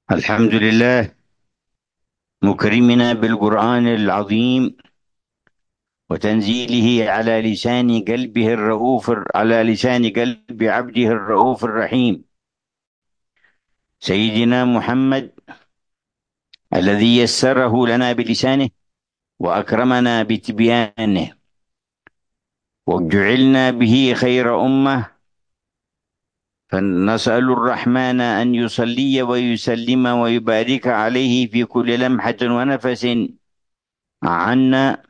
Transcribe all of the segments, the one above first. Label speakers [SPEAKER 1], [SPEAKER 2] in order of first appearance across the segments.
[SPEAKER 1] الحمد لله مكرمنا بالقرآن العظيم وتنزيله على لسان قلب عبده الرؤوف الرحيم سيدنا محمد الذي يسره لنا بلسانه وأكرمنا بتبيانه وجعلنا به خير أمة. فنسأل الرحمن أن يصلي ويسلم ويبارك عليه في كل لمحة ونفس عنا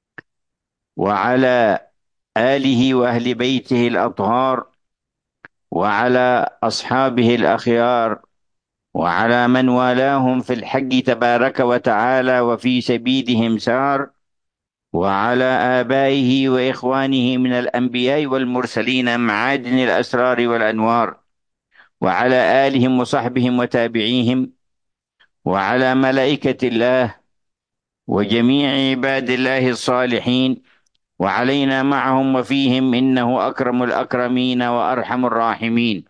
[SPEAKER 1] وعلى آله وأهل بيته الأطهار وعلى أصحابه الأخيار وعلى من والاهم في الحق تبارك وتعالى وفي سبيلهم سار، وعلى آبائه وإخوانه من الأنبياء والمرسلين معادن الأسرار والأنوار، وعلى آلهم وصحبهم وتابعيهم، وعلى ملائكة الله وجميع عباد الله الصالحين، وعلينا معهم وفيهم، إنه أكرم الأكرمين وأرحم الراحمين.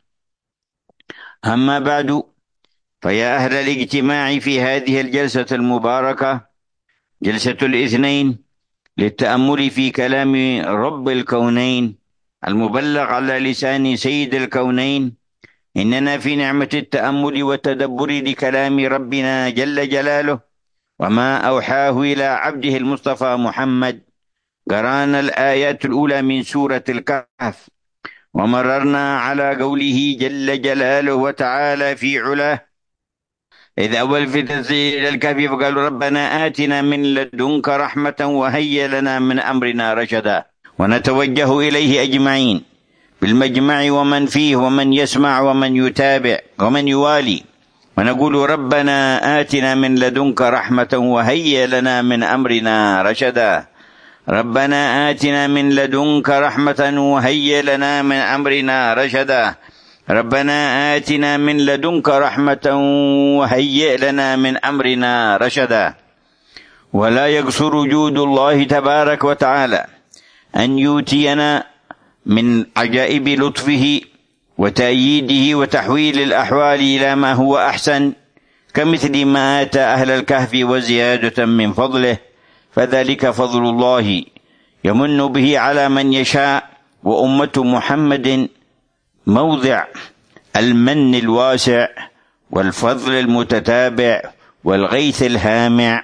[SPEAKER 1] أما بعد، فيا أهل الاجتماع في هذه الجلسة المباركة، جلسة الاثنين للتأمل في كلام رب الكونين المبلغ على لسان سيد الكونين، إننا في نعمة التأمل والتدبر لكلام ربنا جل جلاله وما أوحاه إلى عبده المصطفى محمد. قرأنا الآيات الأولى من سورة الكهف، ومررنا على قوله جل جلاله وتعالى في علاه: إذ أول في تسجيل إلى الكهف فقالوا ربنا آتنا من لدنك رحمة وهيئ لنا من أمرنا رشدا. ونتوجه إليه أجمعين بالمجمع ومن فيه ومن يسمع ومن يتابع ومن يوالي، ونقول ربنا آتنا من لدنك رحمة وهيئ لنا من أمرنا رشدا. ربنا آتنا من لدنك رحمة وهيئ لنا من أمرنا رشدا. ربنا آتنا من لدنك رحمة وهيئ لنا من أمرنا رشدا. ولا يقصر وجود الله تبارك وتعالى أن يؤتينا من عجائب لطفه وتأييده وتحويل الأحوال إلى ما هو أحسن، كمثل ما آتى أهل الكهف وزيادة من فضله، فذلك فضل الله يمن به على من يشاء، وأمة محمد موضع المن الواسع والفضل المتتابع والغيث الهامع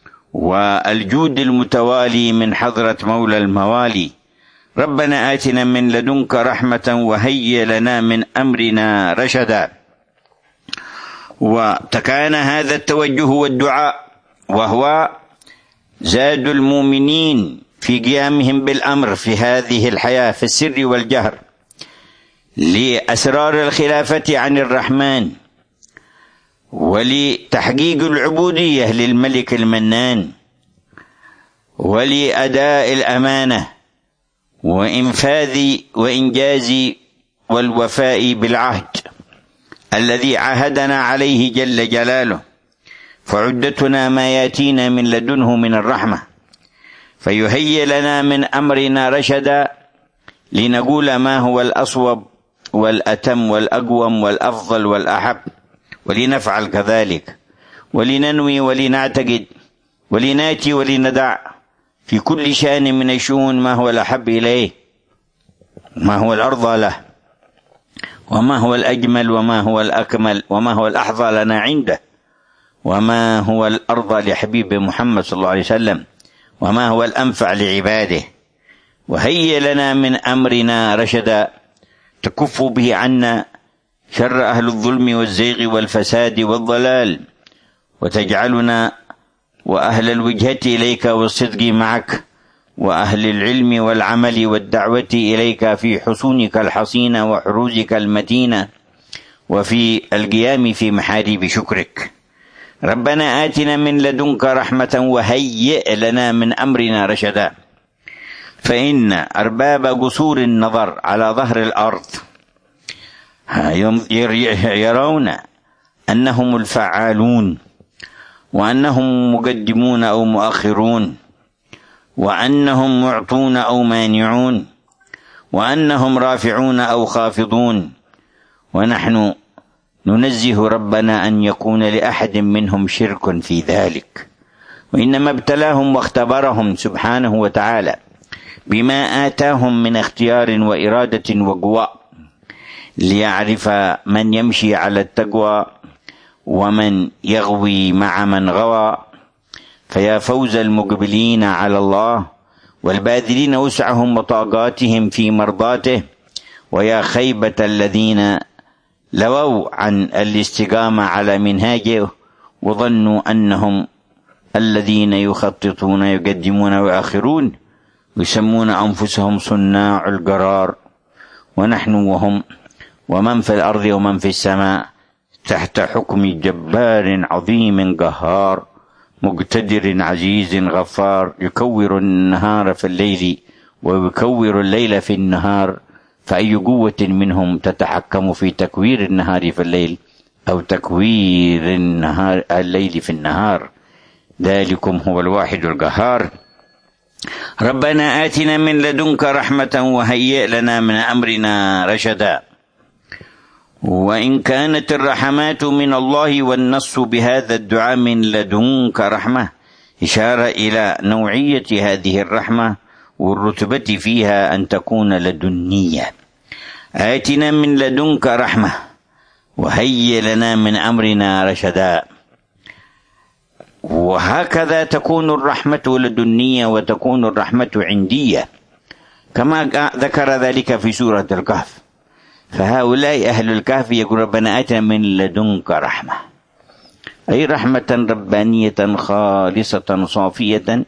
[SPEAKER 1] والجود المتوالي من حضرة مولى الموالي. ربنا آتنا من لدنك رحمة وهيئ لنا من أمرنا رشدا. وتكان هذا التوجه والدعاء وهو زاد المؤمنين في قيامهم بالأمر في هذه الحياة في السر والجهر لأسرار الخلافة عن الرحمن، ولتحقيق العبودية للملك المنان، ولأداء الأمانة وإنفاذ وإنجاز والوفاء بالعهد الذي عاهدنا عليه جل جلاله. فعدتنا ما ياتينا من لدنه من الرحمة، فيهيئ لنا من أمرنا رشدا، لنقول ما هو الأصوب والأتم والأقوم والأفضل والأحب، ولنفعل كذلك، ولننوي ولنعتقد ولناتي ولندع في كل شأن من الشؤون ما هو الأحب إليه، ما هو الأرضى له، وما هو الأجمل، وما هو الأكمل، وما هو الأحظى لنا عنده، وما هو الأرضى لحبيب محمد صلى الله عليه وسلم، وما هو الأنفع لعباده. وهيئ لنا من أمرنا رشدا، تكف به عنا شر أهل الظلم والزيغ والفساد والضلال، وتجعلنا وأهل الوجهة إليك والصدق معك، وأهل العلم والعمل والدعوة إليك في حصونك الحصينة وحروزك المتينة، وفي القيام في محاريب شكرك. ربنا آتنا من لدنك رحمة وهيئ لنا من أمرنا رشدا. فإن أرباب قصور النظر على ظهر الأرض يرون أنهم الفعالون، وأنهم مقدمون أو مؤخرون، وأنهم معطون أو مانعون، وأنهم رافعون أو خافضون، ونحن ننزه ربنا أن يكون لأحد منهم شرك في ذلك، وإنما ابتلاهم واختبرهم سبحانه وتعالى بما آتاهم من اختيار وإرادة وقوى، ليعرف من يمشي على التقوى ومن يغوي مع من غوى. فيا فوز المقبلين على الله والباذلين وسعهم وطاقاتهم في مرضاته، ويا خيبة الذين لووا عن الاستقامة على منهاجه وظنوا أنهم الذين يخططون يقدمون ويؤخرون، يسمون أنفسهم صناع القرار، ونحن وهم ومن في الأرض ومن في السماء تحت حكم جبار عظيم قهار مقتدر عزيز غفار، يكور النهار في الليل ويكور الليل في النهار، فأي قوة منهم تتحكم في تكوير النهار في الليل أو تكوير الليل في النهار؟ ذلكم هو الواحد القهار. ربنا آتنا من لدنك رحمة وهيئ لنا من أمرنا رشدا. وإن كانت الرحمات من الله والنص بهذا الدعاء من لدنك رحمة إشارة إلى نوعية هذه الرحمة والرتبة فيها أن تكون لدنية. آتنا من لدنك رحمة وهيئ لنا من أمرنا رشدا. وهكذا تكون الرحمة لدنية وتكون الرحمة عندية كما ذكر ذلك في سورة الكهف. فهؤلاء أهل الكهف يقول ربنا آتنا من لدنك رحمة، أي رحمة ربانية خالصة صافية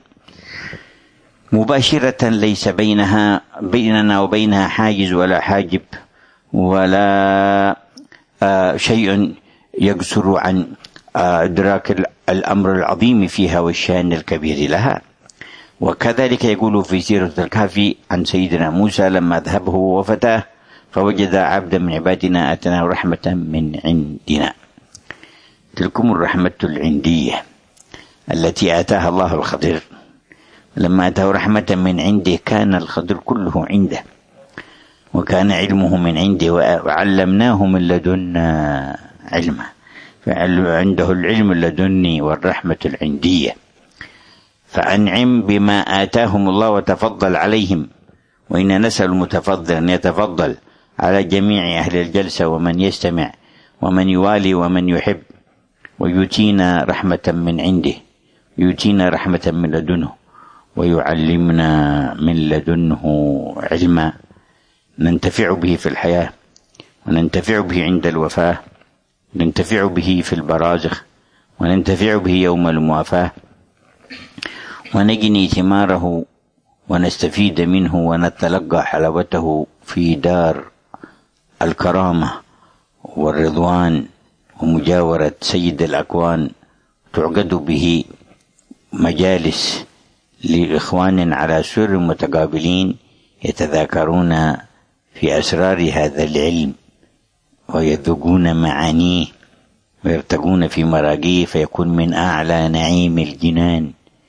[SPEAKER 1] مباشرة ليس بيننا وبينها حاجز ولا حاجب ولا شيء يقصر عن إدراك الأمر العظيم فيها والشأن الكبير لها. وكذلك يقول في سورة الكهف عن سيدنا موسى لما ذهب هو وفتاه فوجد عبدا من عبادنا آتناه رحمة من عندنا. تلكم الرحمة العندية التي آتاها الله الخضر. لما آتاه رحمة من عنده كان الخضر كله عنده وكان علمه من عنده وعلمناه من لدنا علما، فعنده العلم اللدني والرحمة العندية. فأنعم بما آتاهم الله وتفضل عليهم، وإن نسأل المتفضل أن يتفضل على جميع أهل الجلسة ومن يستمع ومن يوالي ومن يحب، ويؤتينا رحمة من عنده، يؤتينا رحمة من لدنه، ويعلمنا من لدنه علما ننتفع به في الحياة وننتفع به عند الوفاة، ننتفع به في البرازخ، وننتفع به يوم الموافاة، ونجني ثماره ونستفيد منه ونتلقى حلاوته في دار الكرامة والرضوان ومجاورة سيد الأكوان، تعقد به مجالس لإخوان على سر متقابلين يتذاكرون في أسرار هذا العلم ويذوقون معانيه ويرتقون في مراقيه، فيكون من أعلى نعيم الجنان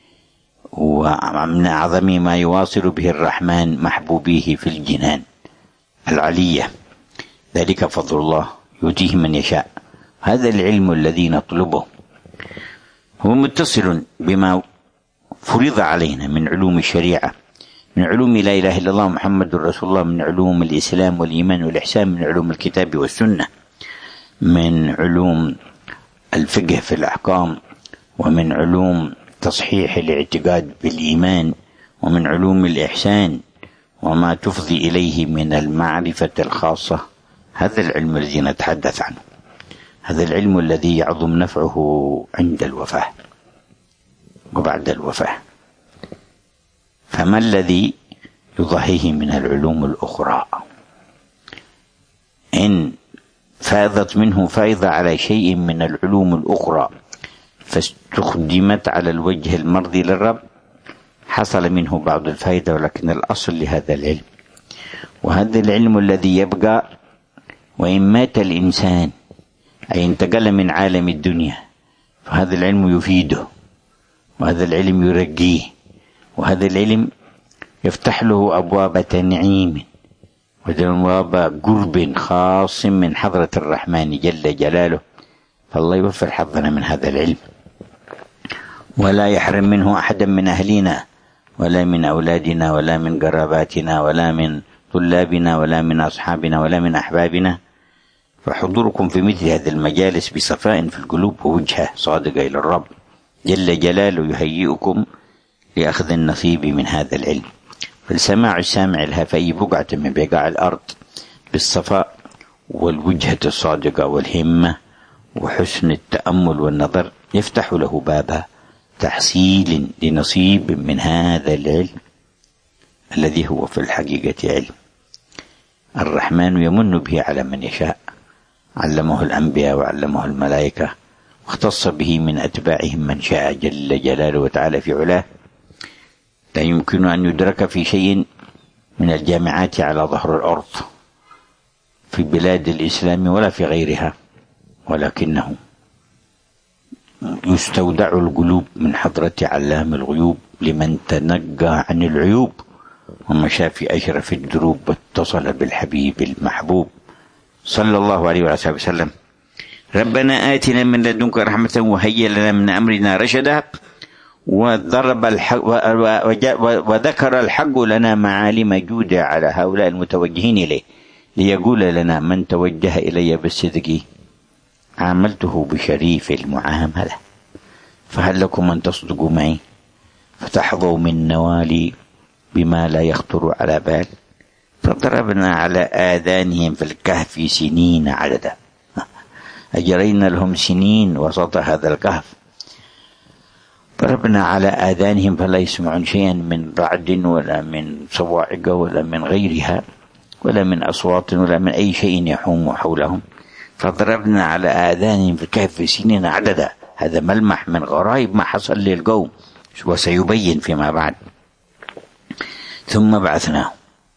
[SPEAKER 1] ومن أعظم ما يواصل به الرحمن محبوبيه في الجنان العلية. ذلك فضل الله يؤتيه من يشاء. هذا العلم الذي نطلبه هو متصل بما فرض علينا من علوم الشريعة، من علوم لا إله إلا الله محمد رسول الله، من علوم الإسلام والإيمان والإحسان، من علوم الكتاب والسنة، من علوم الفقه في الأحكام، ومن علوم تصحيح الاعتقاد بالإيمان، ومن علوم الإحسان وما تفضي إليه من المعرفة الخاصة. هذا العلم الذي نتحدث عنه، هذا العلم الذي يعظم نفعه عند الوفاة وبعد الوفاة. فما الذي يضحيه من العلوم الأخرى إن فاضت منه فائضة على شيء من العلوم الأخرى فاستخدمت على الوجه المرضي للرب حصل منه بعض الفائدة، ولكن الأصل لهذا العلم، وهذا العلم الذي يبقى وإن مات الإنسان أي انتقل من عالم الدنيا، فهذا العلم يفيده، وهذا العلم يرقيه، وهذا العلم يفتح له أبواب تنعيم وجواب قرب خاص من حضرة الرحمن جل جلاله. فالله يوفر حظنا من هذا العلم، ولا يحرم منه أحدا من أهلنا ولا من أولادنا ولا من قراباتنا ولا من طلابنا ولا من أصحابنا ولا من أحبابنا. فحضوركم في مثل هذه المجالس بصفاء في القلوب ووجهة صادقة إلى الرب جل جلاله يهيئكم لأخذ النصيب من هذا العلم. فالسماع السامع لها في أي بقعة من بقاع الأرض بالصفاء والوجهة الصادقة والهمة وحسن التأمل والنظر يفتح له باب تحصيل لنصيب من هذا العلم الذي هو في الحقيقة علم الرحمن يمن به على من يشاء. علمه الأنبياء وعلمه الملائكة، واختص به من أتباعهم من شاء جل جلاله وتعالى في علاه. لا يمكن أن يدرك في شيء من الجامعات على ظهر الأرض في بلاد الإسلام ولا في غيرها، ولكنه يستودع القلوب من حضرة علام الغيوب لمن تنقى عن العيوب ومشى في أشرف الدروب واتصل بالحبيب المحبوب صلى الله عليه وسلم. ربنا آتنا من لدنك رحمة وهيئ لنا من أمرنا رشدا. وذكر الحق لنا معالم جودة على هؤلاء المتوجهين إليه ليقول لنا من توجه إلي بالصدق عاملته بشريف المعاملة، فهل لكم أن تصدقوا معي فتحظوا من نوالي بما لا يخطر على بال. فضربنا على آذانهم في الكهف سنين عددا، أجرينا لهم سنين وسط هذا الكهف. ضربنا على آذانهم فلا يسمعون شيئا من رعد ولا من صواعق ولا من غيرها ولا من أصوات ولا من أي شيء يحوم حولهم. فضربنا على آذانهم في الكهف سنين عددا. هذا ملمح من غرائب ما حصل للقوم وسيبين فيما بعد. ثم بعثناهم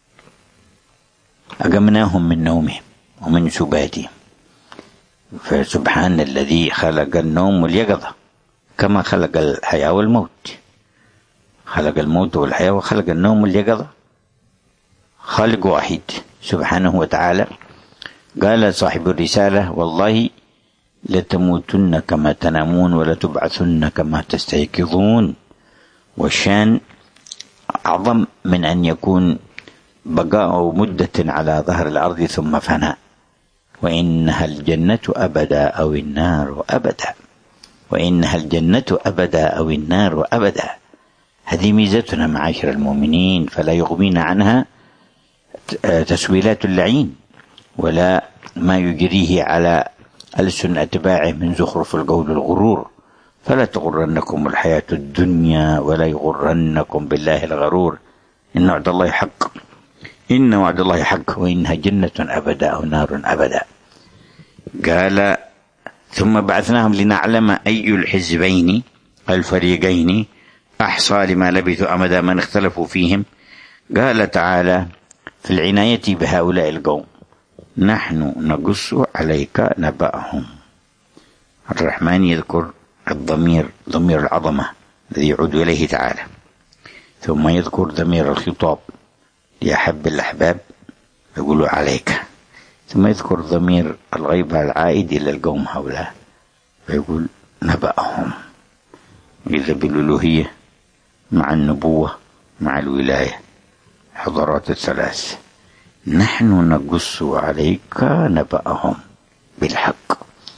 [SPEAKER 1] أقمناهم من نومهم ومن سباتهم. فسبحان الذي خلق النوم واليقظة كما خلق الحياة والموت. خلق الموت والحياة وخلق النوم واليقظة، خالق واحد سبحانه وتعالى. قال صاحب الرسالة والله لتموتن كما تنامون ولتبعثن كما تستيقظون. والشان أعظم من أن يكون بقاء مدة على ظهر الأرض ثم فناء. وإنها الجنة أبدا أو النار أبدا، وإنها الجنة أبدا أو النار أبدا. هذه ميزتنا معاشر المؤمنين، فلا يغمينا عنها تسويلات اللعين ولا ما يجريه على ألسن أتباعه من زخرف القول الغرور. فلا تغرنكم الحياة الدنيا ولا يغرنكم بالله الغرور. إن وعد الله حق، إن وعد الله حق، وإنها جنة أبدا أو نار أبدا. قال ثم بعثناهم لنعلم أي الحزبين الفريقين أحصى لما لبثوا أمدا من اختلفوا فيهم. قال تعالى في العناية بهؤلاء القوم نحن نقص عليك نبأهم. الرحمن يذكر الضمير، ضمير العظمة الذي يعود إليه تعالى، ثم يذكر ضمير الخطاب لأحب الأحباب يقول عليك، ثم يذكر ضمير الغيبة العائد إلى القوم هؤلاء فيقول نبأهم. إذا بالألوهية مع النبوة مع الولاية حضارات الثلاث. نحن نقص عليك نبأهم بالحق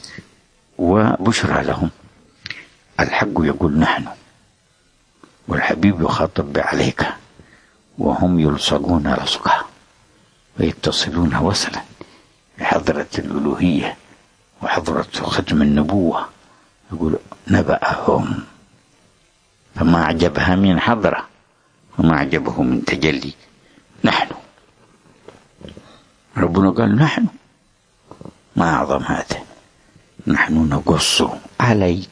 [SPEAKER 1] وبشرى لهم. الحق يقول نحن، والحبيب يخاطب عليك، وهم يلصقون لصقا ويتصلون وصلا بحضرة الألوهية وحضرة ختم النبوة. يقول نبأهم، فما أعجبها من حضرة وما أعجبه من تجلي. نحن، ربنا قال نحن، ما أعظم هذا. نحن نقص عليك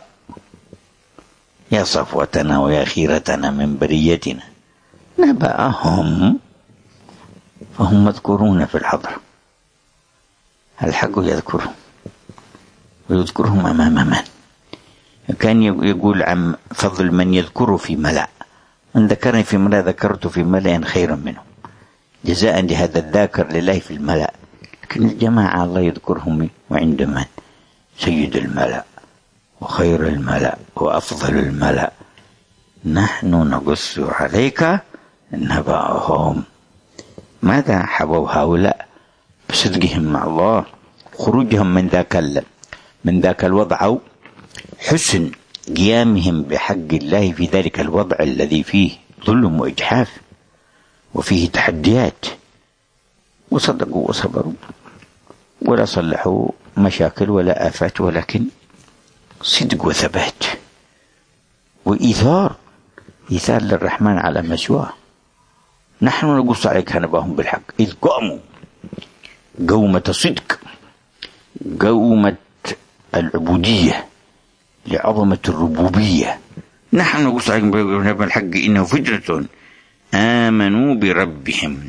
[SPEAKER 1] يا صفوتنا ويا خيرتنا من بريتنا نبأهم، فهم مذكورون في الحضرة. الحق يذكرهم ويذكرهم أمام من كان يقول عن فضل من يذكره في ملأ، من ذكرني في ملأ ذكرت في ملأ خيرا منه. جزاء لهذا الذاكر لله في الملأ. لكن الجماعة الله يذكرهم وعند من؟ سيد الملأ وخير الملأ وأفضل الملأ. نحن نقص عليك نبأهم. ماذا حبوا هؤلاء؟ بصدقهم مع الله، خروجهم من ذاك الوضع، أو حسن قيامهم بحق الله في ذلك الوضع الذي فيه ظلم وإجحاف وفيه تحديات، وصدقوا وصبروا ولا صلحوا مشاكل ولا آفات، ولكن صدق وثبات وإيثار للرحمن على مسواه. نحن نقص عليك نبأهم بالحق إذ قاموا قومة صدق، قومة العبودية لعظمة الربوبية. نحن نقص عليك بالحق إنه فترة آمنوا بربهم،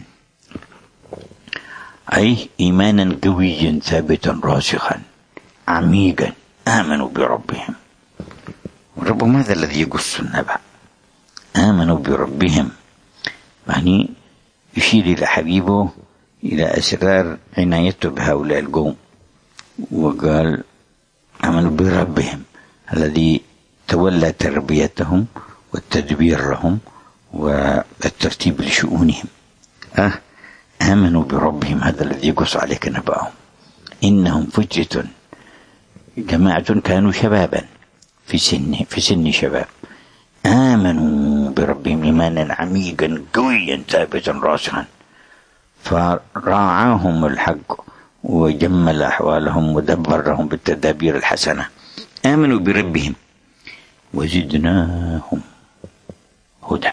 [SPEAKER 1] أي إيمانا قويا ثابتا راسخا عميقا، آمنوا بربهم. ربهم هذا الذي يقص النبأ، آمنوا بربهم، يعني يشير إلى حبيبه إلى أسرار عنايته بهؤلاء القوم، وقال آمنوا بربهم الذي تولى تربيتهم والتدبير لهم والترتيب لشؤونهم. آمنوا بربهم هذا الذي يقص عليك نبأهم. إنهم فتية، جماعة كانوا شبابا في سن شباب، آمنوا بربهم إيمانا عميقا قويا ثابتا راسخا، فراعاهم الحق وجمل أحوالهم ودبر لهم بالتدابير الحسنة. آمنوا بربهم وزدناهم هدى،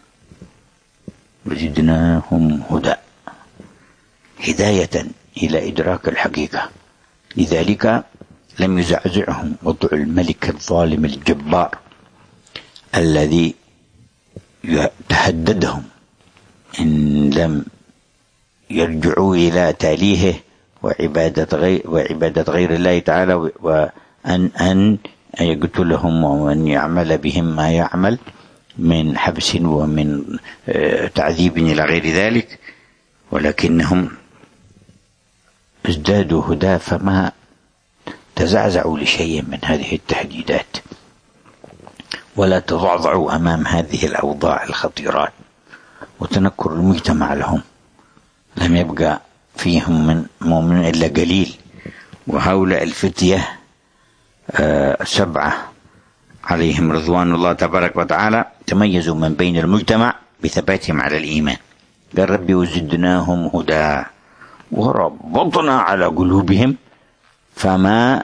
[SPEAKER 1] هداية إلى إدراك الحقيقة. لذلك لم يزعزعهم وضع الملك الظالم الجبار الذي تهددهم إن لم يرجعوا إلى تاليهه وعبادة غير الله تعالى، وأن يقتلهم وأن يعمل بهم ما يعمل من حبس ومن تعذيب إلى غير ذلك. ولكنهم ازدادوا هدى، فما تزعزعوا لشيء من هذه التهديدات ولا تضعضعوا أمام هذه الأوضاع الخطيرات وتنكر المجتمع لهم. لم يبقى فيهم من مؤمن إلا قليل. وهؤلاء الفتية 7 عليهم رضوان الله تبارك وتعالى تميزوا من بين المجتمع بثباتهم على الإيمان. قال ربي وزدناهم هدى وربطنا على قلوبهم، فما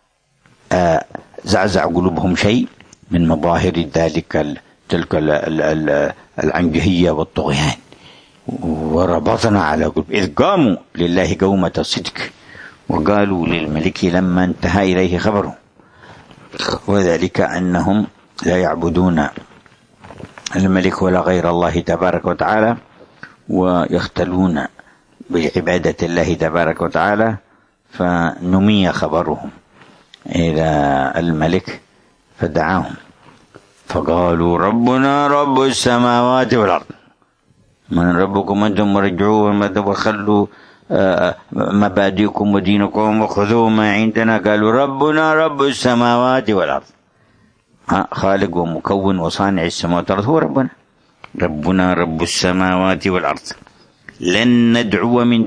[SPEAKER 1] زعزع قلوبهم شيء من مظاهر تلك العنجهية والطغيان. وربطنا على قلوب إذ قاموا لله قومة صدق وقالوا للملك لما انتهى إليه خبره، وذلك أنهم لا يعبدون الملك ولا غير الله تبارك وتعالى، ويختلون بعبادة الله تبارك وتعالى. فنمي خبرهم إلى الملك فدعاهم فقالوا ربنا رب السماوات والأرض، من ربكم أنتم مرجعون وخلوا مبادئكم ودينكم وخذوا ما عندنا. قالوا ربنا رب السماوات والأرض، خالق ومكون وصانع السماوات والأرض هو ربنا رب السماوات والأرض، لن ندعو من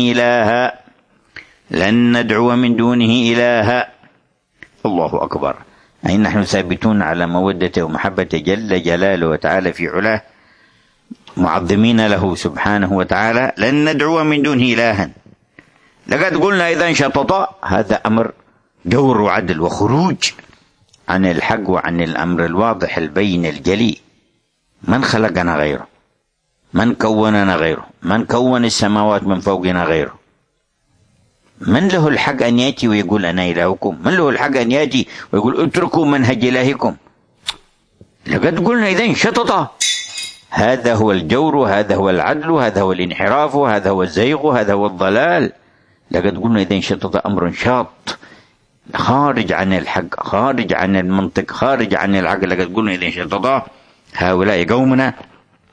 [SPEAKER 1] دونه إلها. الله أكبر. أي نحن ثابتون على مودته ومحبته جل جلاله وتعالى في علاه، معظمين له سبحانه وتعالى. لن ندعو من دونه إلها. لقد قلنا إذا انشطط، هذا أمر جور وعدل وخروج عن الحق وعن الأمر الواضح البين الجلي. من خلقنا غيره؟ من كوننا غيره؟ من كون السماوات من فوقنا غيره؟ من له الحق أن يأتي ويقول أنا إلهكم؟ من له الحق أن يأتي ويقول اتركوا منهج إلهكم؟ لقد قلنا إذا انشطط. هذا هو الجور، هذا هو العدل، هذا هو الانحراف، هذا هو الزيغ، هذا هو الضلال. لقد قلنا إذا انشطط أمر شاط خارج عن الحق، خارج عن المنطق، خارج عن العقل. لقد قلنا إذا انشطط هؤلاء قومنا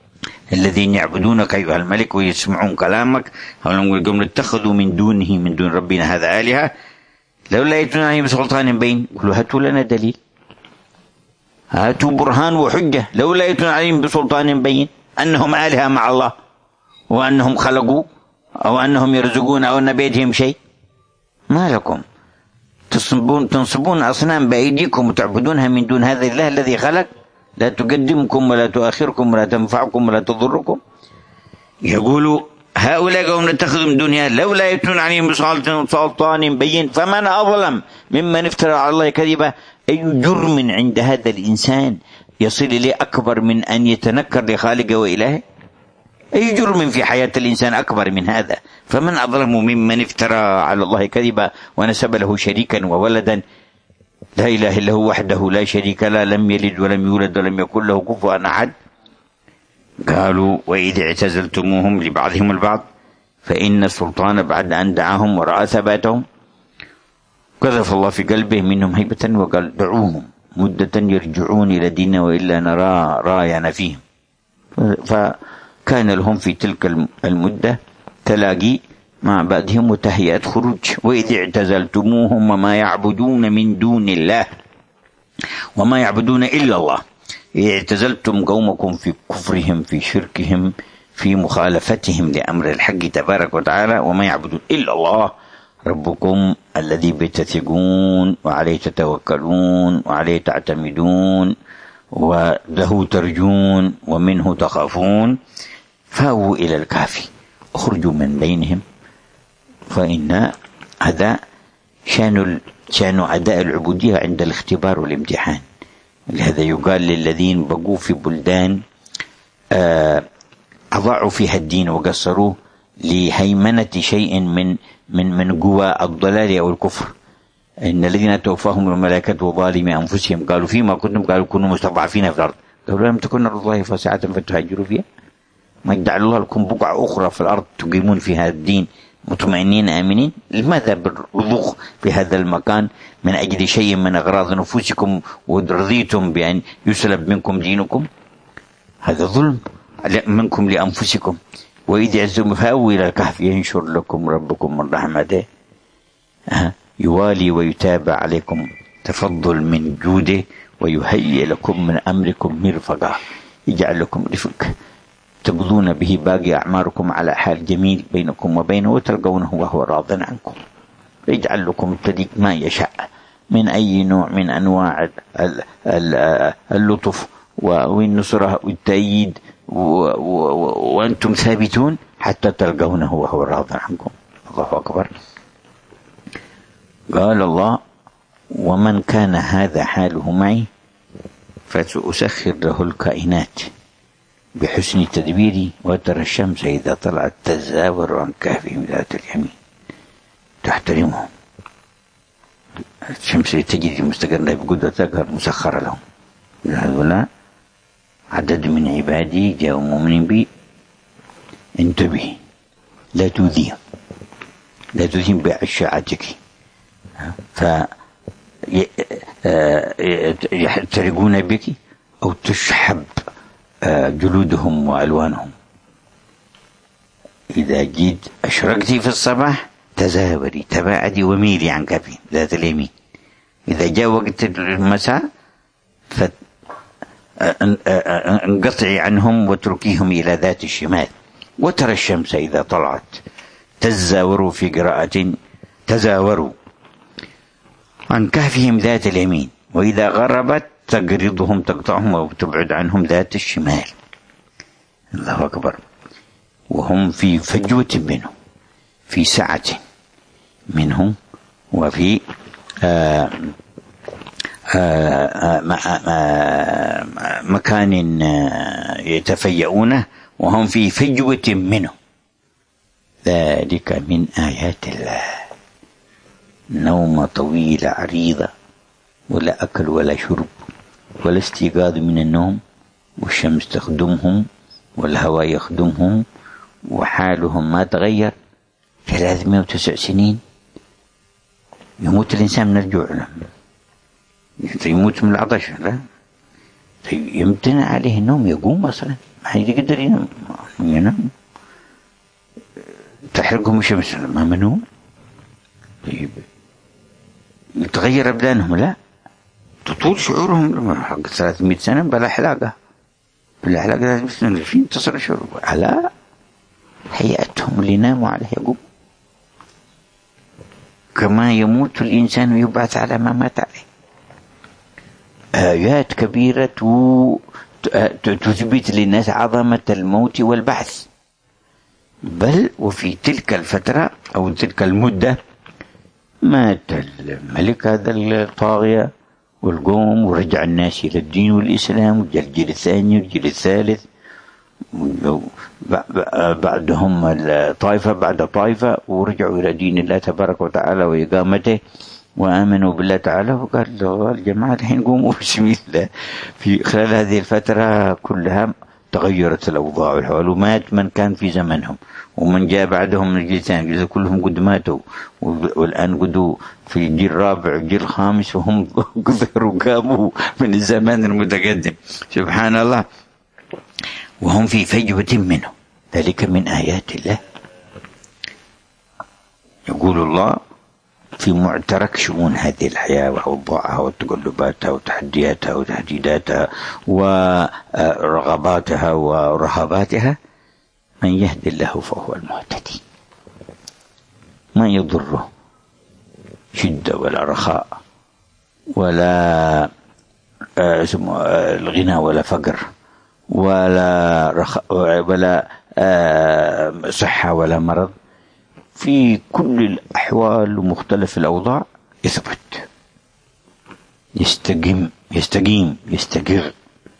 [SPEAKER 1] الذين يعبدونك أيها الملك ويسمعون كلامك هم اتخذوا من دونه من دون ربنا هذا آلهة لولا يأتون عليهم بسلطان بين. قالوا هاتوا لنا دليل، هاتوا برهان وحجة، لولا يأتون عليهم بسلطان بين أنهم آلهة مع الله وأنهم خلقوا أو أنهم يرزقون أو أن بيدهم شيء. ما لكم تنصبون أصنام بأيديكم وتعبدونها من دون هذا الله الذي خلق، لا تقدمكم ولا تؤخركم ولا تنفعكم ولا تضركم. يقولوا هؤلاء قوم نتخذوا من دونها لولا يأتون عليهم بسلطان بين فمن أظلم ممن افترى على الله كذبا. أي جرم عند هذا الإنسان يصل إليه أكبر من أن يتنكر لخالقه وإلهه؟ أي جرم في حياة الإنسان أكبر من هذا؟ فمن أظلم ممن افترى على الله كذبا ونسب له شريكا وولدا. لا إله إلا هو وحده لا شريك له، لم يلد ولم يولد ولم يكن له كفوا أحد. قالوا وإذ اعتزلتموهم لبعضهم البعض فإن السلطان بعد أن دعاهم ورأى ثباتهم قذف الله في قلبه منهم هيبة وقال دعوهم مدة يرجعون إلى ديننا وإلا نرى راينا فيهم. فكان لهم في تلك المدة تلاقي مع بعضهم وتهيئة خروج. وإذ اعتزلتموهم وما يعبدون من دون الله وما يعبدون إلا الله. اعتزلتم قومكم في كفرهم في شركهم في مخالفتهم لأمر الحق تبارك وتعالى وما يعبدون إلا الله ربكم الذي بتثقون وعليه تتوكلون وعليه تعتمدون وله ترجون ومنه تخافون. فاووا إلى الكهف اخرجوا من بينهم. فإن هذا شان أداء العبودية عند الاختبار والامتحان. لهذا يقال للذين بقوا في بلدان أضاعوا فيها الدين وقصروه لهيمنة شيء من قوى الضلال أو الكفر. إن الذين توفاهم الملائكة ظالمي أنفسهم قالوا فيما كنتم قالوا كنوا مستضعفين في الأرض قالوا لم تكن أرض الله واسعة فتهاجروا فيها ما يجعل الله لكم بقعة أخرى في الأرض تقيمون فيها الدين مطمئنين آمنين. لماذا بالرضوخ في هذا المكان من أجل شيء من أغراض نفوسكم ورضيتم بأن يسلب منكم دينكم؟ هذا ظلم منكم لأنفسكم. وإذ يعزم فأووا إلى الكهف ينشر لكم ربكم من رحمته يوالي ويتابع عليكم تفضل من جوده ويهيئ لكم من أمركم مرفقا يجعل لكم رفق تقضون به باقي أعماركم على حال جميل بينكم وبينه وتلقونه وهو راض عنكم. يجعل لكم الطريق ما يشاء من أي نوع من أنواع اللطف والنصرة والتأييد وأنتم ثابتون حتى تلقونه وهو راض عنكم. الله أكبر. قال الله ومن كان هذا حاله معي فسأسخر له الكائنات بحسن تدبيري وترى الشمس إذا طلعت تزاور عن كهفهم ذات اليمين تحترمهم. الشمس تجري مستقرة بقدرتها مسخرة لهم. هذولا عدد من عبادي جاءوا مؤمنين بي انتبه لا تؤذيهم بأشعتك فيحترقون بك أو تشحب جلودهم وألوانهم. إذا جيت أشرقتي في الصباح تزاوري تباعدي وميلي عن كفي ذات اليمين. إذا جاء وقت المساء انقطعي عنهم واتركيهم إلى ذات الشمال. وترى الشمس إذا طلعت تزاوروا في قراءة تزاوروا عن كهفهم ذات اليمين وإذا غربت تقرضهم تقطعهم وتبعد عنهم ذات الشمال. الله أكبر. وهم في فجوة منه في سعة منه وفي مكان يتفيئونه وهم في فجوة منه. ذلك من آيات الله. نوم طويلة عريضة ولا أكل ولا شرب ولا استيقاظ من النوم والشمس تخدمهم والهواء يخدمهم وحالهم ما تغير. 309 سنين يموت الإنسان من الجوع لا يموت من العطش لا يمتنع عليه النوم يقوم أصلا ما يقدر ينام. تحرقهم الشمس ما منهم. طيب يتغير أبدانهم؟ لا، تطول شعورهم حق 300 سنة بلا حلاقة. بلا حلاقة 300 سنة في انتصر شعور على هيئتهم اللي ناموا عليها. يقوم كما يموت الإنسان ويبعث على ما مات عليه. آيات كبيرة تثبت للناس عظمة الموت والبعث. بل وفي تلك الفترة أو تلك المدة مات الملك هذا الطاغية والقوم، ورجع الناس إلى الدين والإسلام، وجاء الجيل الثاني والجيل الثالث، بعدهم الطائفة بعد طائفة، ورجعوا إلى دين الله تبارك وتعالى وإقامته وآمنوا بالله تعالى. وقال الجماعة الحين قوموا بسم الله. في خلال هذه الفترة كلها تغيرت الأوضاع والحوال، ومات من كان في زمنهم، ومن جاء بعدهم من الجيل الثاني كلهم قد ماتوا، والآن قدوا في الجيل الرابع والجيل الخامس، وهم كثروا قاموا من الزمان المتقدم. سبحان الله. وهم في فجوة منه. ذلك من آيات الله. يقول الله في معترك شؤون هذه الحياة وأوضاعها وتقلباتها وتحدياتها وتهديداتها ورغباتها ورهباتها: من يهد الله فهو المهتدي، ما يضره شدة ولا رخاء ولا الغنى ولا فقر ولا صحة ولا مرض. في كل الأحوال ومختلف الأوضاع يثبت، يستقيم يستقر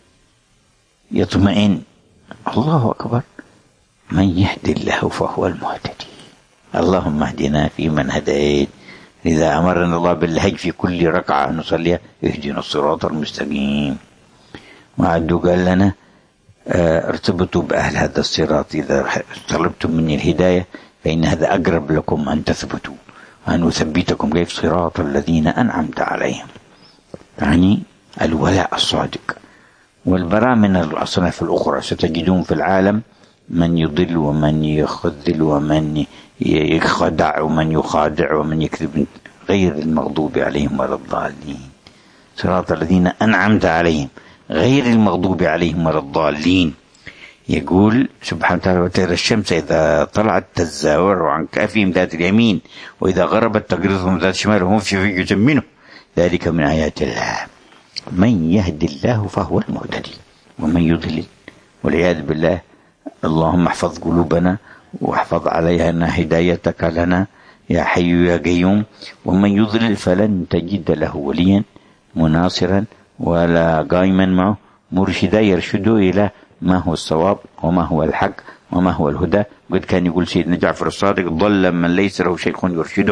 [SPEAKER 1] يطمئن. الله أكبر. من يهدي الله فهو المهتدي. اللهم اهدنا فيمن هديت. إذا أمرنا الله بالهج في كل ركعة نصليها: اهدنا الصراط المستقيم. وعدوا قال لنا: ارتبطوا بأهل هذا الصراط، إذا طلبتم مني الهداية فإن هذا أقرب لكم أن تثبتوا وأن أثبتكم. كيف؟ صراط الذين أنعمت عليهم، يعني الولاء الصادق والبراء من الأصناف الأخرى. ستجدون في العالم من يضل ومن يخذل ومن يخدع ومن يخادع ومن يكذب، غير المغضوب عليهم ولا الضالين. صراط الذين أنعمت عليهم غير المغضوب عليهم ولا الضالين. يقول سبحانه وتعالى: وترى الشمس إذا طلعت تزاور عن كهفهم ذات اليمين وإذا غربت تقرضهم ذات الشمال وهم في فجوة منه. ذلك من آيات الله. من يهد الله فهو المهتدي، ومن يضلل والعياذ بالله. اللهم احفظ قلوبنا واحفظ علينا هدايتك لنا يا حي يا قيوم. ومن يضلل فلن تجد له وليا مناصرا ولا قائما معه مرشدا يرشده إلى ما هو الصواب وما هو الحق وما هو الهدى. قد كان يقول سيدنا جعفر الصادق: ضل من ليس له شيخ يرشده.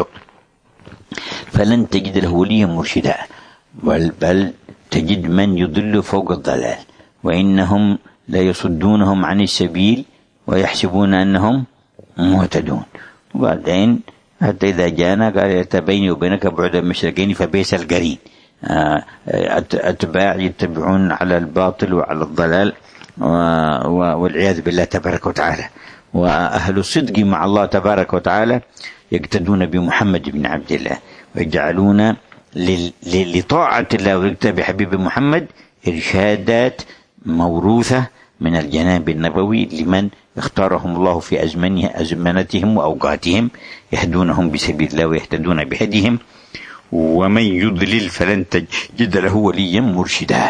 [SPEAKER 1] فلن تجد له وليا مرشدا، بل تجد من يضل فوق الضلال، وإنهم لا يصدونهم عن السبيل ويحسبون أنهم مهتدون. وبعدين حتى إذا جاءنا قال: بيني وبينك بعد المشرقين فبئس القرين. أتباع يتبعون على الباطل وعلى الضلال والعياذ بالله تبارك وتعالى. وأهل الصدق مع الله تبارك وتعالى يقتدون بمحمد بن عبد الله، ويجعلون لطاعة الله ويقتدى بحبيب محمد إرشادات موروثة من الجناب النبوي لمن اختارهم الله في أزمنتهم وأوقاتهم، يهدونهم بسبيل الله ويهتدون بهديهم. ومن يضلل فلن تجد له وليا مرشدا.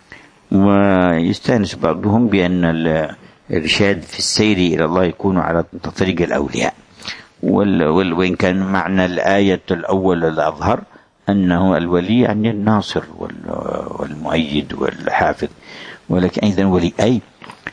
[SPEAKER 1] ويستانس بعضهم بأن الإرشاد في السير إلى الله يكون على طريق الأولياء، وإن كان معنى الآية الأول الأظهر أنه الولي يعني الناصر والمؤيد والحافظ، ولكن أيضا ولي أي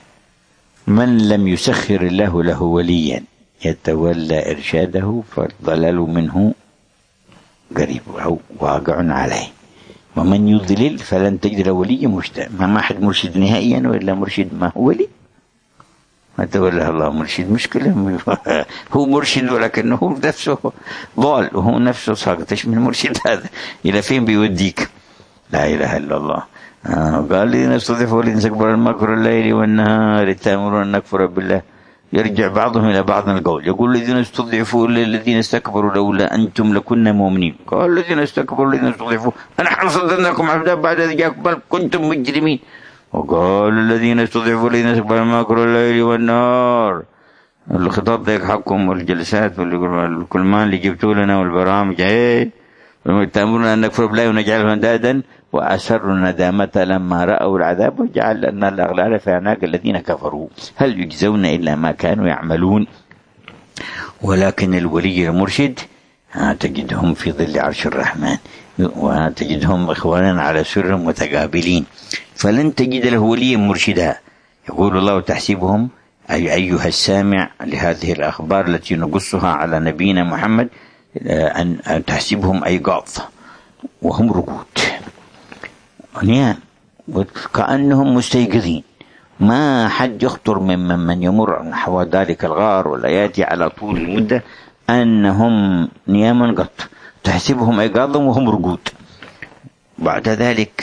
[SPEAKER 1] من لم يسخر الله له وليا يتولى إرشاده فالضلال منه قريب أو واقع عليه. ومن يضلل فلن تجد له وليا مرشدا. ما أحد مرشد نهائيا وإلا مرشد ما هو ولي، ما تولى الله مرشد. مشكلة هو مرشد ولكنه نفسه ضال وهو نفسه ساقط. إيش من مرشد هذا؟ إلى فين بيوديك؟ لا إله إلا الله. قال الذين استضعفوا الذين استكبروا المكر الليل والنهار تأمرون أن نكفر بالله يرجع بعضهم إلى بعض القول. يقول الذين استضعفوا الذين استكبروا لولا أنتم لكنا مؤمنين. قال الذين استكبروا الذين استضعفوا أنحن صددناكم عن بعد إذ جاءكم بل كنتم مجرمين. وقال الذين استضعفوا الذين استكبروا المكر الليل والنهار. الخطاب ذاك حقكم والجلسات والكلمان اللي جبتوا لنا والبرامج تأمرون أن نكفر بالله ونجعله أندادا وأسروا الندامة لما رأوا العذاب وجعل أن الأغلال في أعناق الذين كفروا هل يجزون إلا ما كانوا يعملون. ولكن الولي المرشد تجدهم في ظل عرش الرحمن وتجدهم إخوانا على سر متقابلين فلن تجد له وليا مرشدا. يقول الله تحسبهم أي أيها السامع لهذه الأخبار التي نقصها على نبينا محمد أن تحسبهم أيقاظ وهم رقود نيام كأنهم مستيقظين. ما حد يخطر من يمر نحو ذلك الغار ولا يأتي على طول المدة أنهم نياما قط تحسبهم أيقاظا وهم رقود. بعد ذلك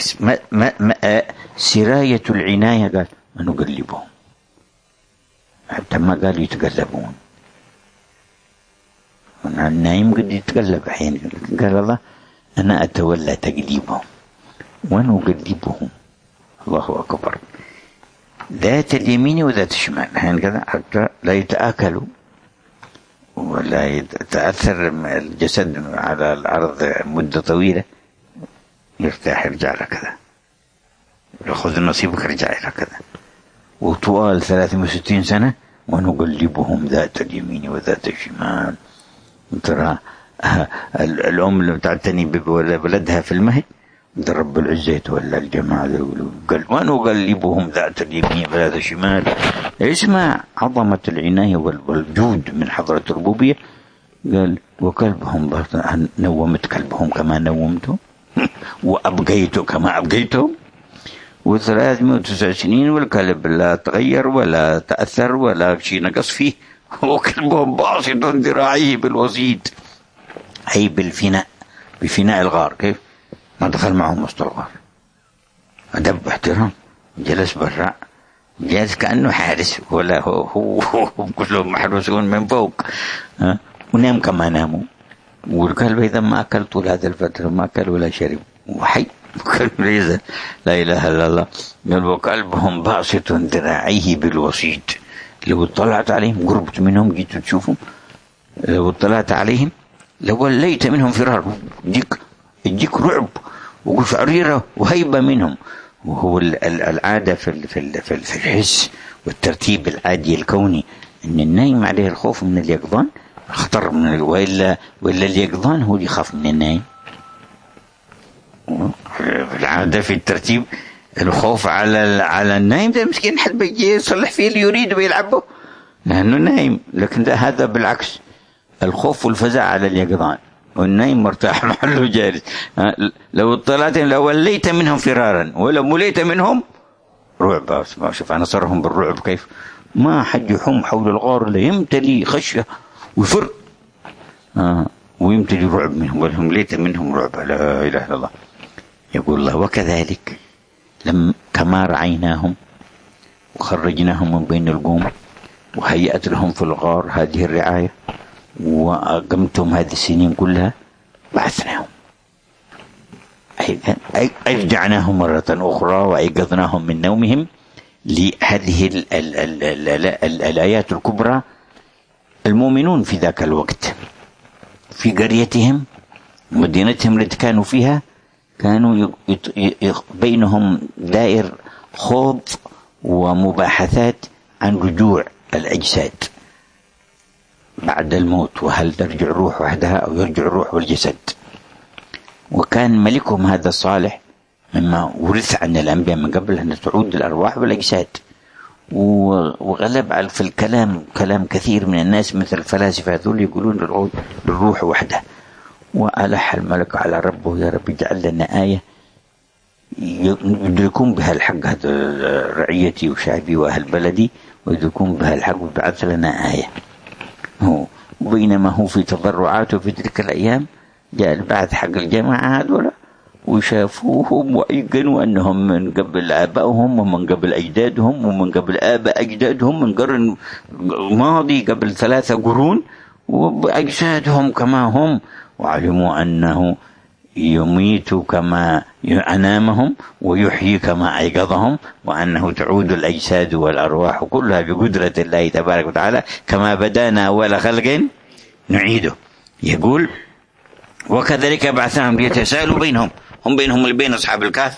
[SPEAKER 1] سراية العناية قال ما نقلبهم حتى ما قالوا يتقلبون. النايم قد يتقلب أحيانا قال الله أنا أتولى تقليبهم ونقلبهم. الله أكبر. ذات اليمين وذات الشمال أحيانا كذا حتى لا يتآكلوا ولا يتأثر الجسد على الأرض مدة طويلة يرتاح يرجع لكذا يأخذ نصيبك يرجع إلى كذا. وطوال 63 سنة ونقلبهم ذات اليمين وذات الشمال. ترى الأم اللي تعتني بولدها في المهد رب العزة يتولى الجمال ونقلبهم ذات اليمين وذات الشمال. اسمع عظمة العناية والجود من حضرة الربوبية. قال وكلبهم نومت كلبهم كما نومتم وأبقيت كما أبقيتم. و309 سنين والكلب لا تغير ولا تأثر ولا شيء نقص فيه وكلبهم باسط ذراعيه بالوسيط أي بالفناء بفناء الغار. كيف ما دخل معهم وسط الغار أدب احترام جلس براء جالس كأنه حارس ولا هو كلهم محروسون من فوق ونام كما ناموا. والكلب إذا ما أكل طول هذا الفترة ما أكل ولا شرب وحي لا إله إلا الله. قال وكلبهم باسط ذراعيه بالوسيط. لو اطلعت عليهم قربت منهم جيت تشوفهم لو اطلعت عليهم لوليت منهم فرار يجيك رعب وقشعريرة وهيبة منهم. وهو العادة في الحس والترتيب العادي الكوني أن النايم عليه الخوف من اليقظان خطر من وإلا اليقظان هو اللي يخاف من النايم. العادة في الترتيب الخوف على النايم ده مسكين حد بيجي يصلح فيه اللي يريد ويلعبه لأنه نايم. لكن ده هذا بالعكس الخوف والفزع على اليقظان والنايم مرتاح محله جالس. لو اطلعت لو وليت منهم فرارا ولو مليت منهم رعب. شوف أنا صرهم بالرعب كيف ما حد يحوم حول الغار لا يمتلي خشية ويفر ويمتلي رعب منهم ولهم ليت منهم رعب. لا إله إلا الله. يقول الله وكذلك كما رعيناهم وخرجناهم من بين القوم وهيأت لهم في الغار هذه الرعاية وأقمتهم هذه السنين كلها بعثناهم أرجعناهم مرة أخرى وأيقظناهم من نومهم لهذه الآيات الكبرى. المؤمنون في ذاك الوقت في قريتهم مدينتهم التي كانوا فيها كانوا بينهم دائر خوض ومباحثات عن رجوع الأجساد بعد الموت وهل ترجع الروح وحدها أو يرجع الروح والجسد. وكان ملكهم هذا الصالح مما ورث عن الأنبياء من قبل أن تعود الأرواح والأجساد. وغلب في الكلام كلام كثير من الناس مثل الفلاسفة هذول يقولون للروح وحده. وألح الملك على ربه يا رب اجعل لنا آية يدركون بها الحق هذا رعيتي وشعبي وأهل بلدي ويدركون بها الحق وبعث لنا آية. وبينما هو في تضرعاته في تلك الأيام جاء البعث حق الجماعة هذولا وشافوهم وأيقنوا أنهم من قبل آبائهم ومن قبل أجدادهم ومن قبل آباء أجدادهم من قرن ماضي قبل 3 قرون، وأجسادهم كما هم، وعلموا أنه يميت كما أنامهم ويحيي كما أيقظهم، وأنه تعود الأجساد والأرواح كلها بقدرة الله تبارك وتعالى كما بدانا أول خلق نعيده. يقول وكذلك بعثناهم ليتساءلوا بينهم، هم بينهم بين أصحاب الكهف.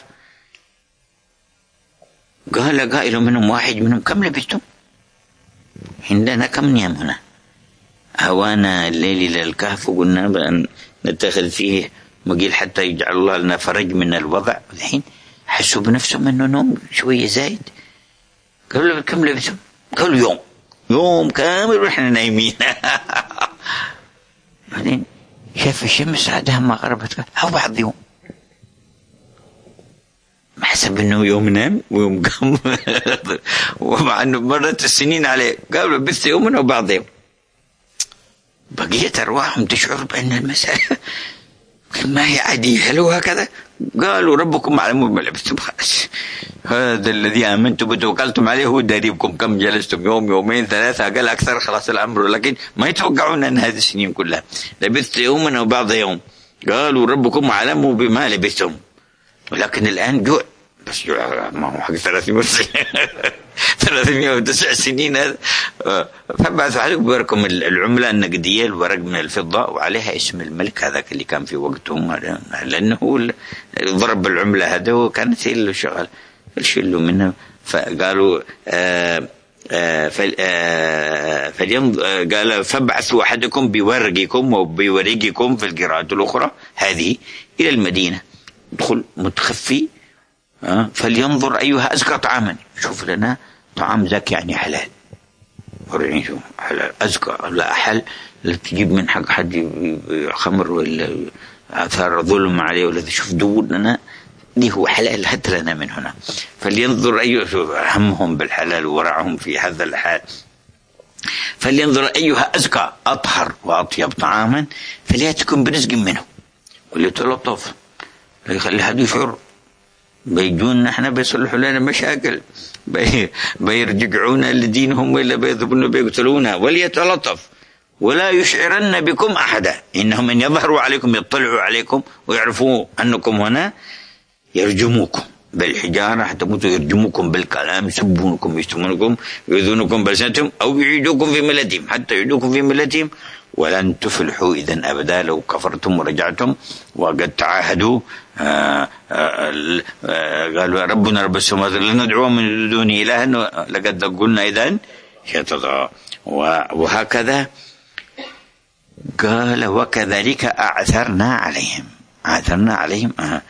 [SPEAKER 1] قال قائل منهم واحد منهم كم لبثتم؟ عندنا كم نيام هنا؟ هوانا الليل إلى الكهف وقلنا بأن نتخذ فيه مقيل حتى يجعل الله لنا فرج من الوضع. الحين حسوا بنفسهم أنه نوم شوية زايد. قالوا كم لبثتم؟ قالوا يوم كامل وإحنا نايمين. بعدين شاف الشمس عادها ما غربت أو بعض يوم، ما حسب أنه يوم نام ويوم قام. ومع أنه مرت السنين عليه قالوا لبثت يوم أو بعض يوم. بقية أرواحهم تشعر بأن المسألة ما هي عادية. هل هو هكذا؟ قالوا ربكم أعلم بما لبثتم. خلاص هذا الذي آمنتم وتوكلتم عليه هو داريبكم كم جلستم، يوم يومين 3 قال أكثر، خلاص الأمر. لكن ما يتوقعون أن هذه السنين كلها. لبثت يوما أو بعض يوم. قالوا ربكم أعلم بما لبثتم. ولكن الآن جوع، بس جوع ما هو حق 309 سنين هذا. فبعثوا عليكم بورقكم العملة النقدية، الورق من الفضة وعليها اسم الملك هذاك اللي كان في وقتهم، لأنه ضرب العملة هذا وكانت هي اللي شغال الشلوا منه. فقالوا قال فابعثوا أحدكم بورقكم وبورقكم في القراءة الأخرى هذه إلى المدينة، ادخل متخفي فلينظر أيها أزكى طعاما، شوف لنا طعام زكي يعني حلال، وريني حلال أزكى لا أحل لا تجيب من حق حد خمر ولا آثار ظلم عليه ولا شوف دور لنا دي هو حلال هات لنا من هنا. فلينظر أيها همهم بالحلال ورعهم في هذا الحال. فلينظر أيها أزكى أطهر وأطيب طعاما فليأتكم برزق منه وليتلطف يخلي هذا يشعر بيجون نحن بيصلحوا لنا مشاكل بيرجعونا لدينهم ولا بيذبون بيقتلونا. وليتلطف ولا يشعرن بكم أحدا إنهم إن يظهروا عليكم يطلعوا عليكم ويعرفوا أنكم هنا يرجموكم بالحجارة حتى تموتوا، يرجموكم بالكلام، يسبونكم يشتمونكم يؤذونكم بلسانتهم أو يعيدوكم في ملتهم حتى يعيدوكم في ملتهم ولن تفلحوا إذن أبدا لو كفرتم ورجعتم. وقد تعاهدوا قالوا ربنا رب السماوات لن ندعو من دونه إلها لقد قلنا إذن شططا. وهكذا قال وكذلك أعثرنا عليهم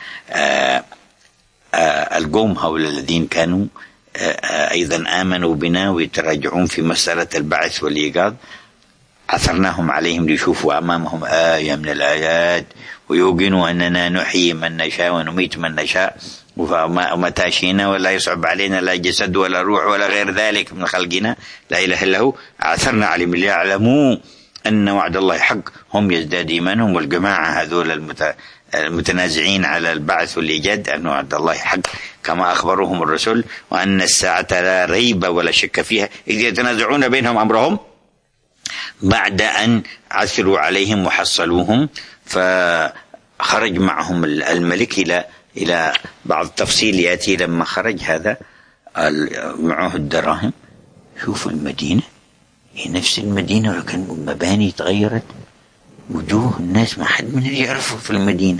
[SPEAKER 1] القوم هؤلاء الذين كانوا أيضا آمنوا بنا ويتراجعون في مسألة البعث والإيقاظ، عثرناهم عليهم ليشوفوا أمامهم آية من الآيات ويوقنوا أننا نحيي من نشاء ونميت من نشاء ومتى شئنا ولا يصعب علينا لا جسد ولا روح ولا غير ذلك من خلقنا لا إله إلا هو. عثرنا عليهم ليعلموا أن وعد الله حق. هم يزداد إيمانهم والجماعة هذول المتنازعين على البعث والإيجاد أن وعد الله حق كما أخبرهم الرسول، وأن الساعة لا ريب ولا شك فيها إذ يتنازعون بينهم أمرهم بعد أن عثروا عليهم وحصلوهم. فخرج معهم الملك إلى بعض التفصيل يأتي لما خرج هذا معه الدراهم. شوفوا المدينة هي نفس المدينة ولكن المباني تغيرت، وجوه الناس ما حد من يعرفوا في المدينة،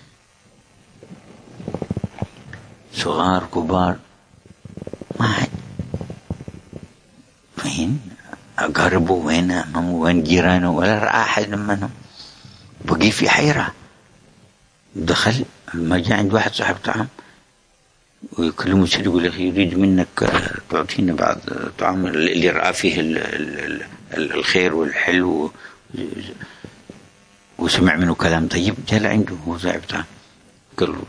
[SPEAKER 1] صغار كبار ما حد فين أقاربه وين أمامه وين جيرانه ولا رأى أحد منهم. بقي في حيرة. دخل ما جاء عند واحد صاحب طعام ويكلمه سيد يقول أخي يريد منك تعطينا بعض طعام اللي رأى فيه الخير والحلو وسمع منه كلام طيب. جاء عنده هو صاحب طعام قال له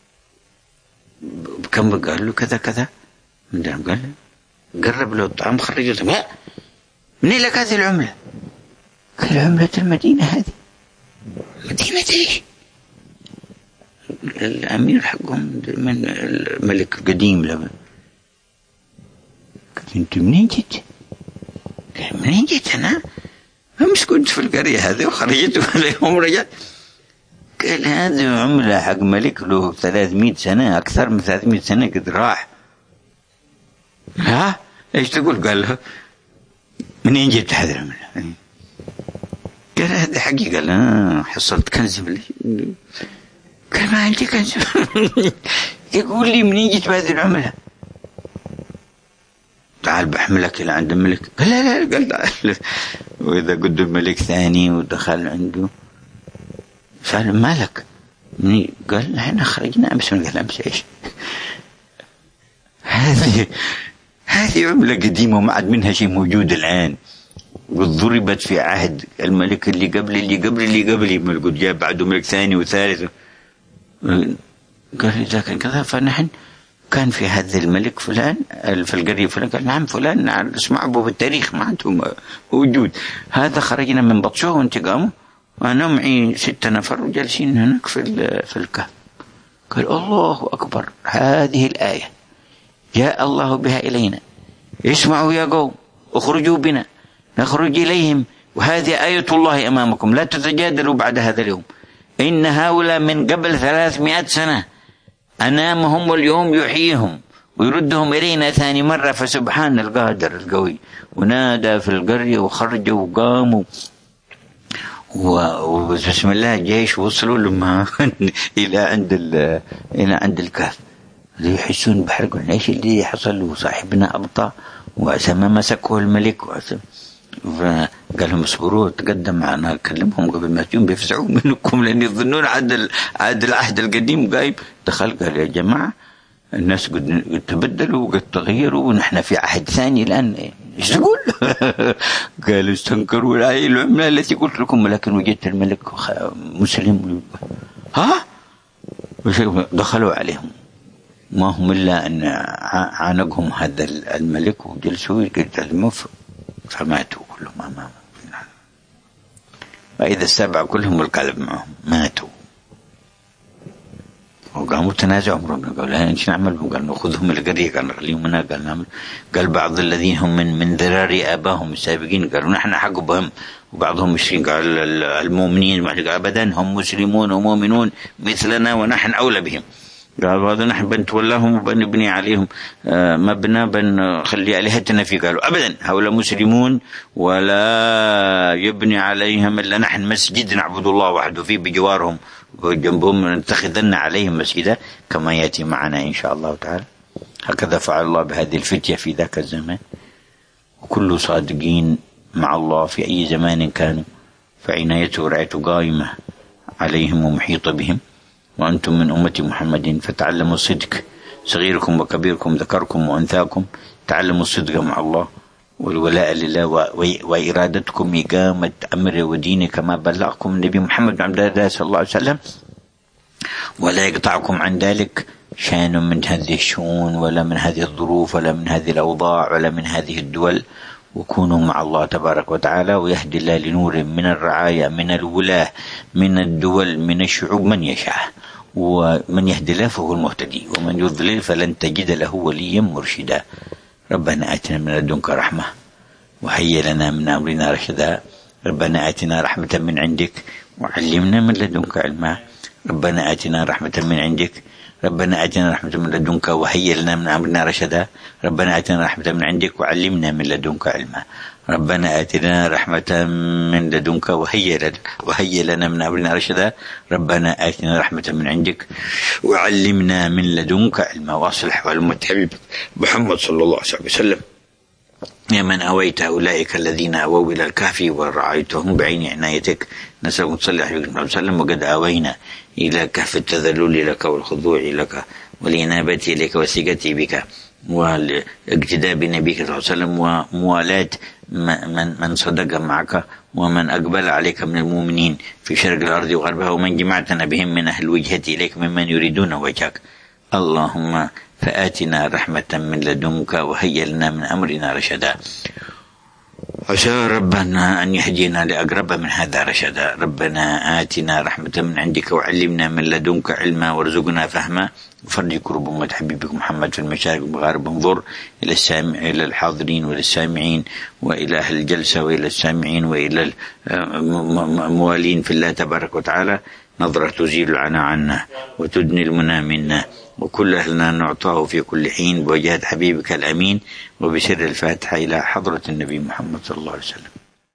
[SPEAKER 1] بكم؟ قال له كذا كذا. قال قرب له الطعام خرجه لا منين لك هذه العملة؟ قال عملة المدينة هذه. مدينة ايش؟ الأمير حقهم من الملك القديم لما قلت أنت منين جيت؟ قال منين جيت أنا؟ أمس كنت في القرية هذه وخرجت واليوم رجعت. قال هذه عملة حق ملك له 300 سنة، أكثر من 300 سنة قد راح. ها إيش تقول؟ قال له منين جبت هذه العملة؟ قال هذا حقي. قال حصلت كنز قال ما عندي كنز. يقول لي منين جبت بهذه العملة؟ تعال بحملك إلى عند الملك. قال لا قال تعال. وإذا قد ملك ثاني ودخل عنده سأل مالك؟ قال احنا خرجنا أمس. قال أمس إيش؟ هذه عملة قديمة وما عاد منها شيء موجود الآن، وضربت في عهد الملك اللي قبلي قد جاء بعده ملك ثاني وثالث. قال إذا كان كذا فنحن كان في هذا الملك فلان في القرية فلان. قال نعم فلان اسمع أبوه بالتاريخ ما عندهم وجود. هذا خرجنا من بطشه وانتقامه وأنا معي 6 نفر وجالسين هناك في الكهف. قال الله أكبر، هذه الآية جاء الله بها إلينا، اسمعوا يا قوم اخرجوا بنا نخرج إليهم، وهذه آية الله أمامكم لا تتجادلوا بعد هذا اليوم. إن هؤلاء من قبل 300 سنة أنامهم واليوم يحييهم ويردهم إلينا ثاني مرة، فسبحان القادر القوي. ونادى في القرية وخرجوا وقاموا وبسم الله الجيش وصلوا لما إلى عند الكهف. يحسون بحرق. ايش اللي حصل؟ وصاحبنا أبطأ وأسمى مسكه الملك فقال لهم اصبروا تقدم معنا كلمهم قبل ما تجون بيفزعوا منكم لأن يظنون عاد العهد القديم قايم. دخل قال يا جماعة الناس قد تبدلوا وقد تغيروا ونحن في عهد ثاني الآن. ايش تقول؟ قالوا استنكروا العملة التي قلت لكم ولكن وجدت الملك مسلم. ها دخلوا عليهم ما هم إلا أن عانقهم هذا الملك وجلسوا يتكلموا فماتوا كلهم أمامه. وإذا السبع كلهم القلب معهم ماتوا. وقاموا تنازعوا ربنا قال ايش نعمل؟ قال ناخذهم القرية، قال نخليهم هنا، قال نعمل. قال بعض الذين هم من ذرار آبائهم السابقين قالوا نحن حق بهم، وبعضهم مشركين. قال المؤمنين قال أبدا هم مسلمون ومؤمنون مثلنا ونحن أولى بهم. قال هذا نحن بنتولاهم وبنبني عليهم مبنى بنخلي آلهتنا فيه. قالوا أبدا هؤلاء مسلمون ولا يبني عليهم إلا نحن مسجد نعبد الله وحده فيه بجوارهم وجنبهم نتخذن عليهم مسجدا كما يأتي معنا إن شاء الله تعالى. هكذا فعل الله بهذه الفتية في ذاك الزمان. وكل صادقين مع الله في أي زمان كانوا فعنايته ورعايته قائمة عليهم ومحيطة بهم. وأنتم من أمة محمد فتعلموا الصدق، صغيركم وكبيركم ذكركم وأنثاكم تعلموا الصدق مع الله والولاء لله وإرادتكم إقامة أمر ودين كما بلغكم النبي محمد بن عبد الله صلى الله عليه وسلم، ولا يقطعكم عن ذلك شان من هذه الشؤون ولا من هذه الظروف ولا من هذه الأوضاع ولا من هذه الدول. وكونوا مع الله تبارك وتعالى ويهدي الله لنور من الرعاية من الولاة من الدول من الشعوب من يشاء، ومن يهدي الله فهو المهتدي ومن يضلل فلن تجد له وليا مرشدا. ربنا آتنا من لدنك رحمة وهيئ لنا من أمرنا رشدا. ربنا آتنا رحمة من عندك وعلمنا من لدنك علما. ربنا آتنا رحمة من عندك ربنا آتنا رحمة من لدنك وهيئ لنا من أمرنا رشدا. ربنا آتنا رحمة من عندك وعلمنا من لدنك علما. ربنا آتنا رحمة من لدنك وهيئ لنا من أمرنا رشدا. ربنا آتنا رحمة من عندك وعلمنا من لدنك علما. واصلح أحوال أمة حبيبك محمد صلى الله عليه وسلم. يا من أويت أولئك الذين أووا إلى الكهف ورعيتهم بعين عنايتك، نسأل صلى الله عليه وسلم. وقد أوينا إلى كهف التذلل لك والخضوع لك والإنابة إليك والثقة بك والاقتداء بنبيك صلى الله عليه وسلم وموالاة من صدق معك ومن أقبل عليك من المؤمنين في شرق الأرض وغربها ومن جمعتنا بهم من أهل الوجهة إليك ممن يريدون وجهك. اللهم فآتنا رحمة من لدنك وهيئ لنا من أمرنا رشدا. عسى ربنا أن يهدينا لأقرب من هذا رشدا. ربنا آتنا رحمة من عندك وعلمنا من لدنك علما وارزقنا فهما وفرج كرب أمة حبيبك محمد في المشارق والمغارب. انظر إلى الحاضرين وإلى السامعين وإلى أهل الجلسة وإلى السامعين وإلى الموالين في الله تبارك وتعالى نظرة تزيل العنا عنا وتدني المنى منا، وكل أهلنا نعطاه في كل حين بوجهة حبيبك الأمين، وبسر الفاتحة إلى حضرة النبي محمد صلى الله عليه وسلم.